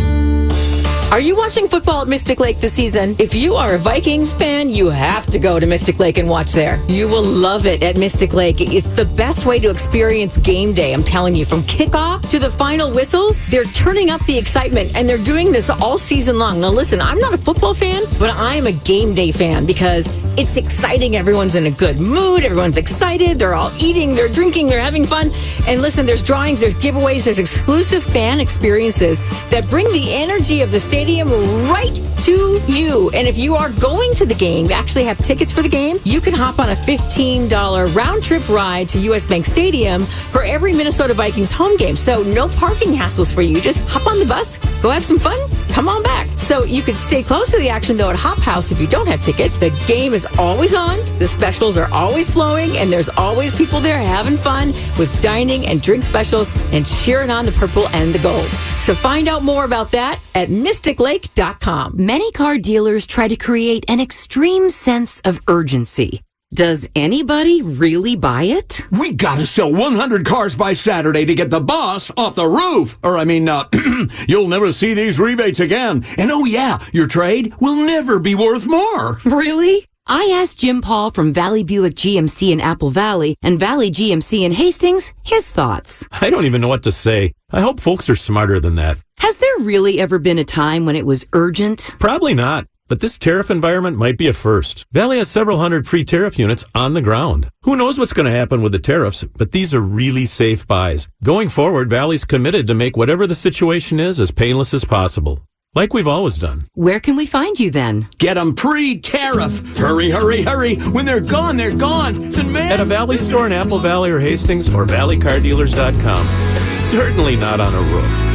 Are you watching football at Mystic Lake this season? If you are a Vikings fan, you have to go to Mystic Lake and watch there. You will love it at Mystic Lake. It's the best way to experience game day. I'm telling you, from kickoff to the final whistle, they're turning up the excitement, and they're doing this all season long. Now listen, I'm not a football fan, but I am a game day fan because it's exciting. Everyone's in a good mood. Everyone's excited. They're all eating, they're drinking, they're having fun. And listen, there's drawings, there's giveaways, there's exclusive fan experiences that bring the energy of the stadium right to you. And if you are going to the game, actually have tickets for the game, you can hop on a $15 round trip ride to US Bank Stadium for every Minnesota Vikings home game. So no parking hassles for you. Just hop on the bus, go have some fun, come on back. So you can stay close to the action though at Hop House if you don't have tickets. The game is always on, the specials are always flowing, and there's always people there having fun with dining and drink specials and cheering on the purple and the gold. So find out more about that at mysticlake.com. Many car dealers try to create an extreme sense of urgency. Does anybody really buy it? We gotta sell 100 cars by Saturday to get the boss off the roof. You'll never see these rebates again. And oh yeah, your trade will never be worth more. Really? I asked Jim Paul from Valley Buick GMC in Apple Valley and Valley GMC in Hastings his thoughts. I don't even know what to say. I hope folks are smarter than that. Has there really ever been a time when it was urgent? Probably not. But this tariff environment might be a first. Valley has several hundred pre-tariff units on the ground. Who knows what's going to happen with the tariffs, but these are really safe buys. Going forward, Valley's committed to make whatever the situation is as painless as possible. Like we've always done. Where can we find you then? Get them pre-tariff. Hurry, hurry, hurry. When they're gone, they're gone. And man, at a Valley store in Apple Valley or Hastings or valleycardealers.com. Certainly not on a roof.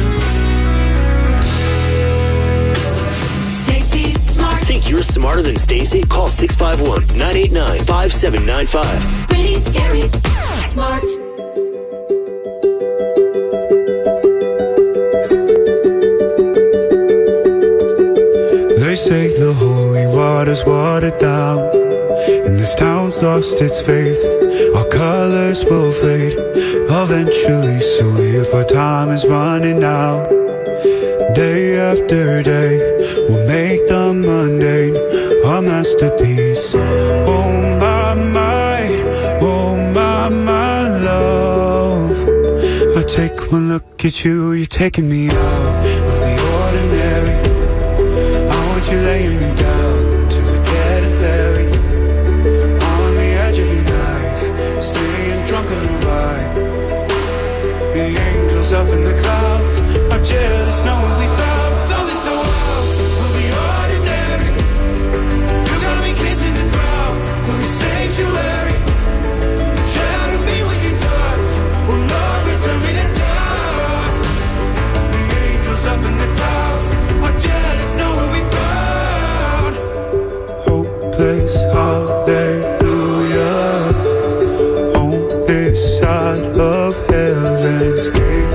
Think you're smarter than Stacy? Call 651-989-5795. Pretty scary. Smart. They say the holy water's watered down, and this town's lost its faith. Our colors will fade eventually, so if our time is running out, day after day, we'll make the mundane a masterpiece. Oh my love, I take one look at you, you're taking me out of the ordinary. I want you laying me down to the dead and buried, on the edge of your knife, staying drunk on the ride. The angels up in the clouds are jealous knowing we found something so wild. We'll be ordinary. You got me kissing the ground, we're a sanctuary. Shadow me when you touch, will love return me to dust. The angels up in the clouds are jealous knowing we found hopeless hallelujah on this side of heaven's gate.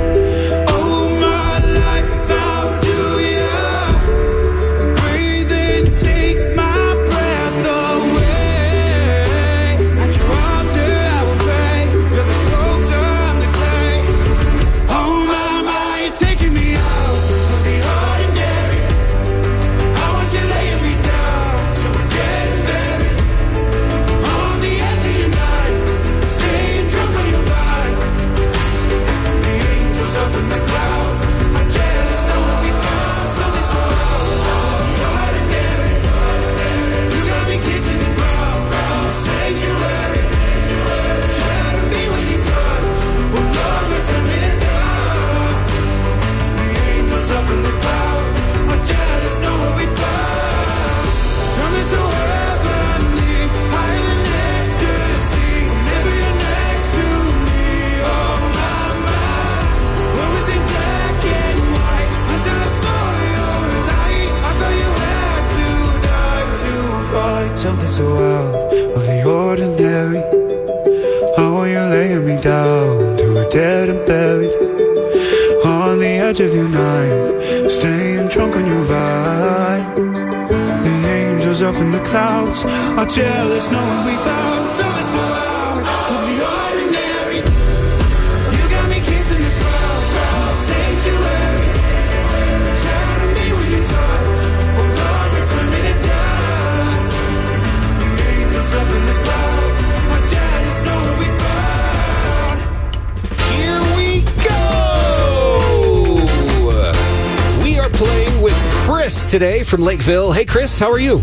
ordinary. Oh, when you're laying me down to a dead and buried on the edge of your night, staying drunk on your vibe. The angels up in the clouds are jealous knowing we found something so out of the ordinary. You got me kissing the crowd, sanctuary. Shadow me when you talk, oh Lord, return me to dust. The angels up in the clouds are jealous knowing we found. Here we go! We are playing with Chris today from Lakeville. Hey, Chris, how are you?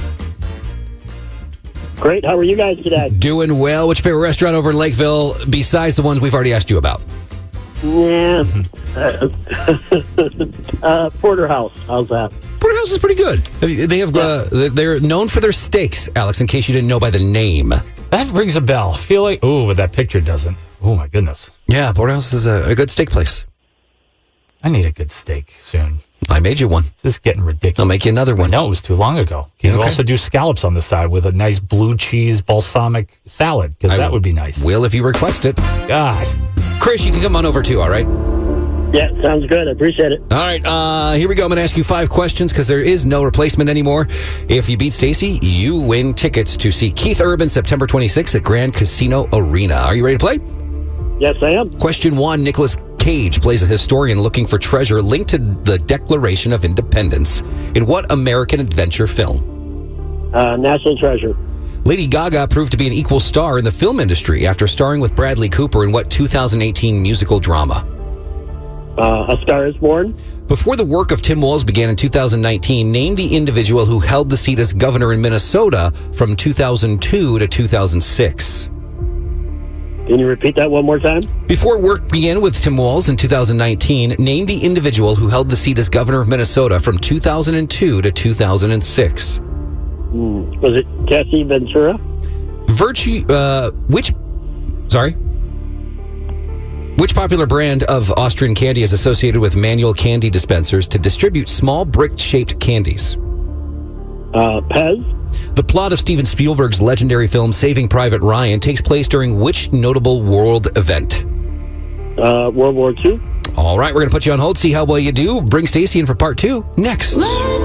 Great. How are you guys today? Doing well. What's your favorite restaurant over in Lakeville besides the ones we've already asked you about? Yeah. Porterhouse. How's that? Porterhouse is pretty good. They have they're known for their steaks, Alex, in case you didn't know by the name. That rings a bell. I feel like, but that picture doesn't. Oh, my goodness. Yeah, Porterhouse is a good steak place. I need a good steak soon. I made you one. This is getting ridiculous. I'll make you another one. No, it was too long ago. Can you also do scallops on the side with a nice blue cheese balsamic salad? Because that would be nice. Will if you request it. God. Chris, you can come on over too, all right? Yeah, sounds good. I appreciate it. All right, here we go. I'm going to ask you 5 questions because there is no replacement anymore. If you beat Stacy, you win tickets to see Keith Urban September 26th at Grand Casino Arena. Are you ready to play? Yes, I am. Question 1. Nicolas Cage plays a historian looking for treasure linked to the Declaration of Independence. In what American adventure film? National Treasure. Lady Gaga proved to be an equal star in the film industry after starring with Bradley Cooper in what 2018 musical drama? A Star is Born. Before the work of Tim Walz began in 2019, name the individual who held the seat as governor in Minnesota from 2002 to 2006. Can you repeat that one more time? Before work began with Tim Walz in 2019, name the individual who held the seat as governor of Minnesota from 2002 to 2006. Was it Jesse Ventura? Which popular brand of Austrian candy is associated with manual candy dispensers to distribute small brick-shaped candies? Pez. The plot of Steven Spielberg's legendary film Saving Private Ryan takes place during which notable world event? World War II. All right, we're going to put you on hold, see how well you do. Bring Stacy in for part 2 next.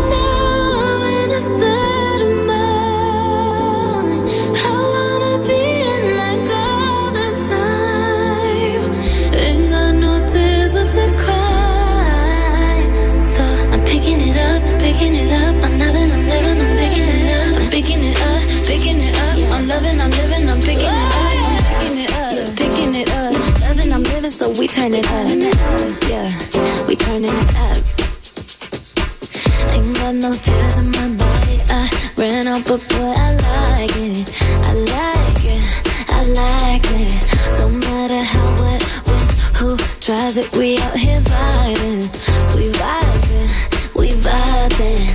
So we turn it up, yeah, we turning it up. Ain't got no tears in my body, I ran out, but boy, I like it, I like it, I like it. Don't matter how, what, when, who tries it, we out here vibing, we vibing, we vibing.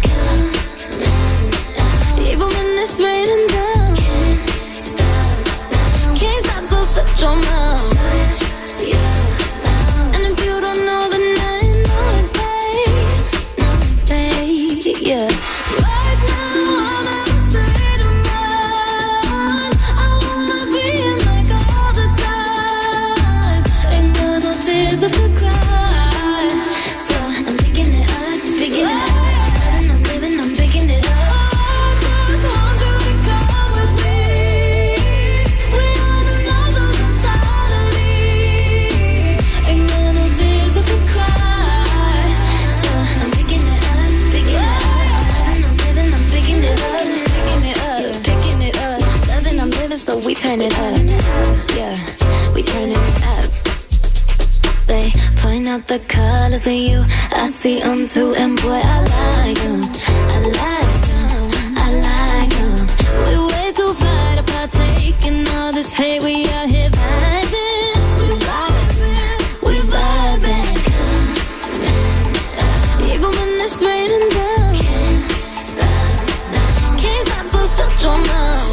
Even when it's raining down, can't stop, so shut your mouth. And if you don't know, then I know it, babe. Yeah. Right now, I'm in a state of mind. I wanna be in like all the time. Ain't got no tears left to cry. So I'm picking it up, and I'm living, I'm picking it up. Just want you to come with me. We are another mentality. Ain't got no tears left to cry. So I'm picking it up, and I'm living, I'm picking it up, picking it up. Loving, I'm living, so we turn it up. Yeah, we turn it up. They point out the colors in you, I see them too, and boy, I like them, I like them, I like them. We way too fly to partake in all this hate, we out here vibing, we vibing, we vibing. Even when it's raining down, can't stop, so shut your mouth.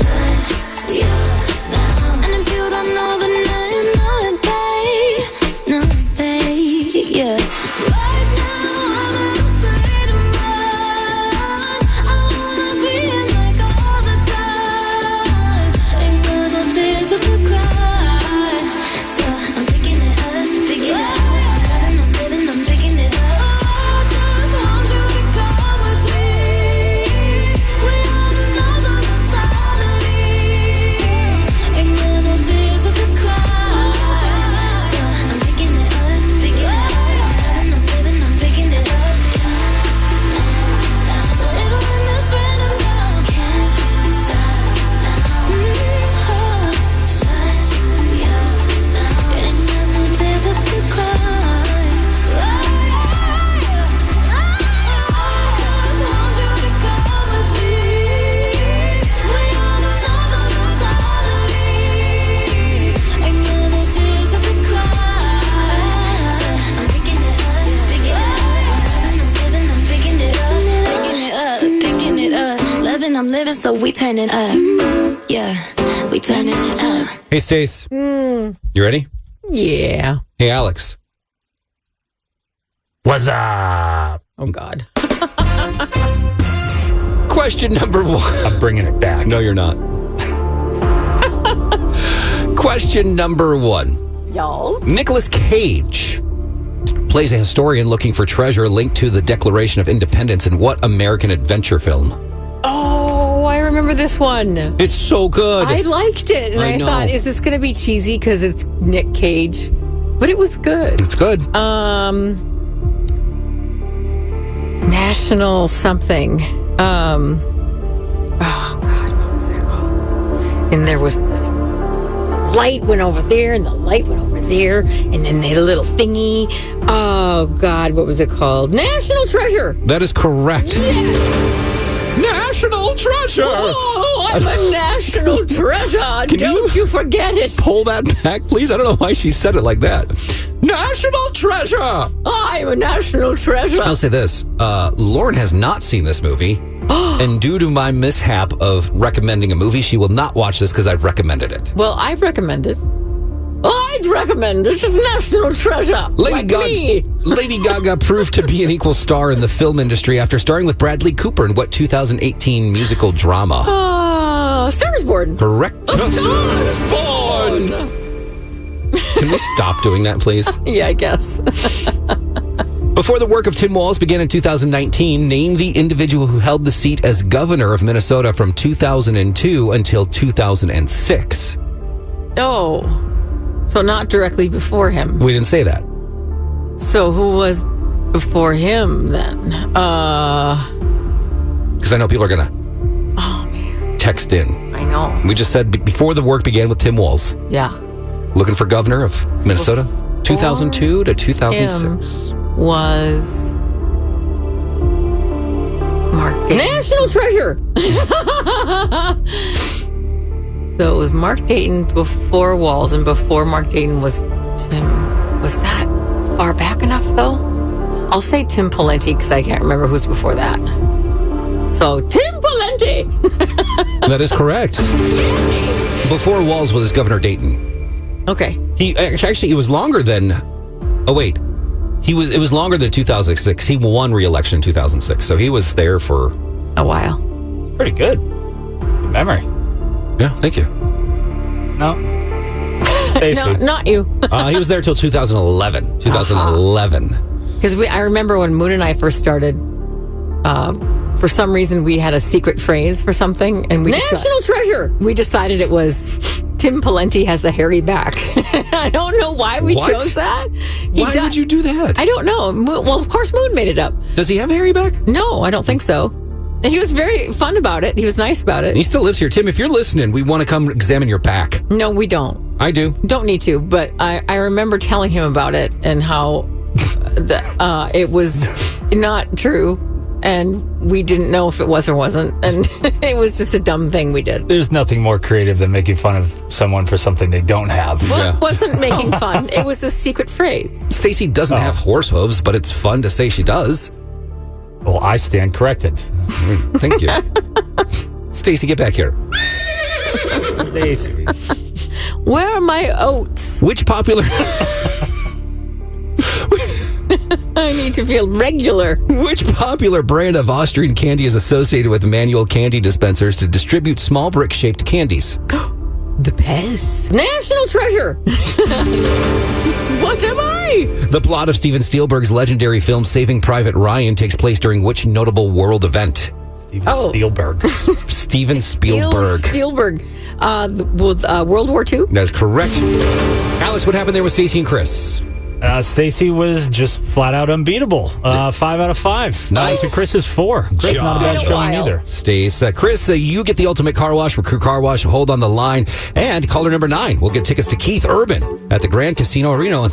And if you don't know, then I know it, babe. No, babe, yeah. Right now, I'm in a state of mind. morning, so we turning up. Yeah, we turning it up. Hey, Stace. You ready? Yeah. Hey, Alex. What's up? Oh, God. Question number 1. I'm bringing it back. No, you're not. Question number 1. Y'all. Nicolas Cage plays a historian looking for treasure linked to the Declaration of Independence in what American adventure film? Oh, I remember this one. It's so good. I liked it, and I I know. thought, is this going to be cheesy because it's Nick Cage? But it was good. It's good. National something. Oh, God, what was that called? And there was this light went over there, and the light went over there, and then they had a little thingy. Oh, God, what was it called? National Treasure. That is correct. National Treasure. Oh, I'm a national treasure. Don't you forget it. Pull that back, please? I don't know why she said it like that. National Treasure. I'm a national treasure. I'll say this. Lauren has not seen this movie. And due to my mishap of recommending a movie, she will not watch this because I've recommended it. Well, I'd recommend it. I'd recommend it. It's national treasure. Lady Gaga proved to be an equal star in the film industry after starring with Bradley Cooper in what 2018 musical drama? Star is Born. Correct. A Star is Born. Can we stop doing that, please? Yeah, I guess. Before the work of Tim Walz began in 2019, name the individual who held the seat as governor of Minnesota from 2002 until 2006. Oh, so not directly before him. We didn't say that. So who was before him then? Because I know people are going to text in. I know. We just said before the work began with Tim Walz. Yeah. Looking for governor of Minnesota, 2002 to 2006. Was Mark Dayton. National Treasure. So it was Mark Dayton before Walz, and before Mark Dayton was Tim. Was that far back enough, though? I'll say Tim Pawlenty because I can't remember who's before that. So Tim Pawlenty. That is correct. Before Walz was Governor Dayton. Okay. He actually, it was longer than. Oh wait, it was longer than 2006. He won re-election in 2006, so he was there for a while. Pretty good. Good memory. Yeah, thank you. No. No, not you. He was there till 2011. 2011. Because I remember when Moon and I first started. For some reason, we had a secret phrase for something, and we National Treasure. We decided it was Tim Pawlenty has a hairy back. I don't know why we chose that. Why would you do that? I don't know. Well, of course, Moon made it up. Does he have a hairy back? No, I don't think so. He was very fun about it. He was nice about it. He still lives here. Tim, if you're listening, we want to come examine your back. No, we don't. I do. Don't need to, but I remember telling him about it and how it was not true. And we didn't know if it was or wasn't. And it was just a dumb thing we did. There's nothing more creative than making fun of someone for something they don't have. Well, it wasn't making fun. It was a secret phrase. Stacy doesn't have horse hooves, but it's fun to say she does. Well, I stand corrected. Thank you. Stacy, get back here. Stacy. Where are my oats? Which popular... I need to feel regular. Which popular brand of Austrian candy is associated with manual candy dispensers to distribute small brick-shaped candies? The Pez. National Treasure. What am I? The plot of Steven Spielberg's legendary film Saving Private Ryan takes place during which notable world event? Spielberg. Steven Spielberg. Spielberg. With World War II? That is correct. Alex, what happened there with Stacy and Chris? Stacy was just flat out unbeatable. 5 out of 5. Nice. To Chris is 4. Chris not a bad showing either. Stace. Chris, you get the ultimate car wash with Crew Car Wash. Hold on the line. And caller number 9 will get tickets to Keith Urban at the Grand Casino Reno.